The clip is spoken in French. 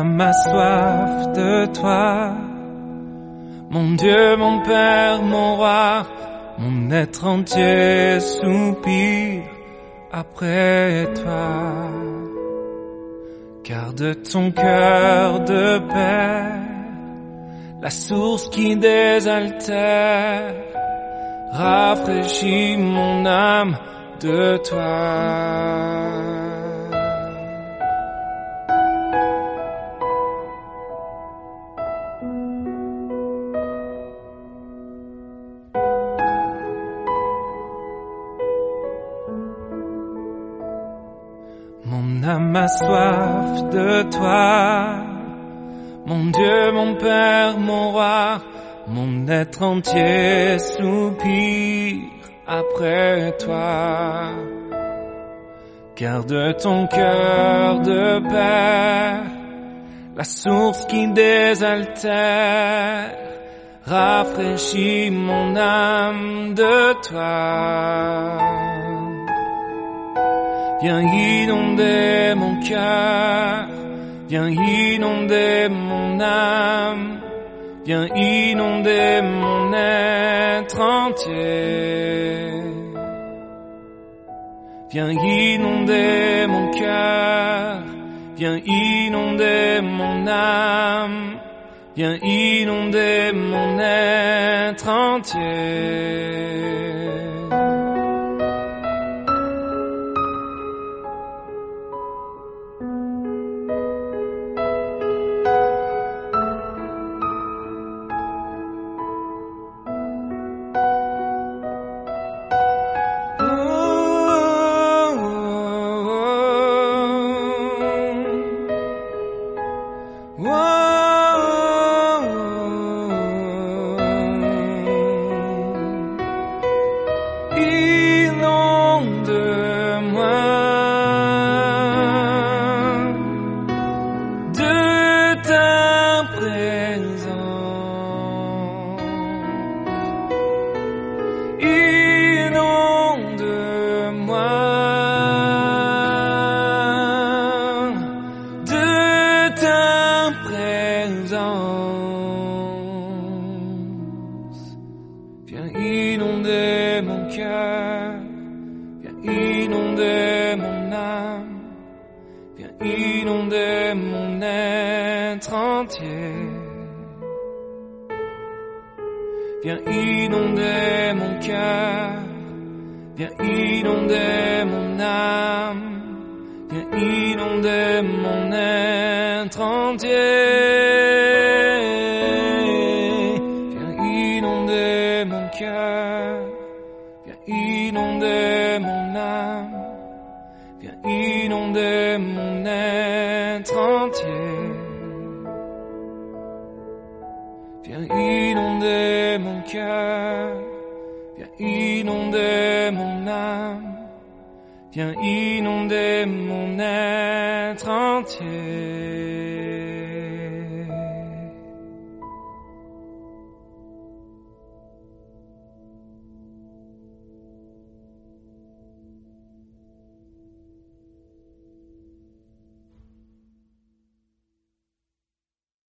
âme a soif de toi. Mon Dieu, mon Père, mon roi, mon être entier soupire après toi. Garde ton cœur de paix, la source qui désaltère, rafraîchit mon âme de toi. Mon âme a soif de toi, mon Dieu, mon Père, mon roi, mon être entier soupire après toi. Garde ton cœur de paix, la source qui désaltère, rafraîchit mon âme de toi. Viens inonder mon cœur, viens inonder mon âme, viens inonder mon être entier. Viens inonder mon cœur, viens inonder mon âme, viens inonder mon être entier. Viens inonder mon cœur, viens inonder mon âme, viens inonder mon être entier. Viens inonder mon cœur, viens inonder mon âme, viens inonder mon être entier. Mon cœur, viens inonder mon âme, viens inonder mon être entier. Viens inonder mon cœur, viens inonder mon âme, viens inonder mon être entier.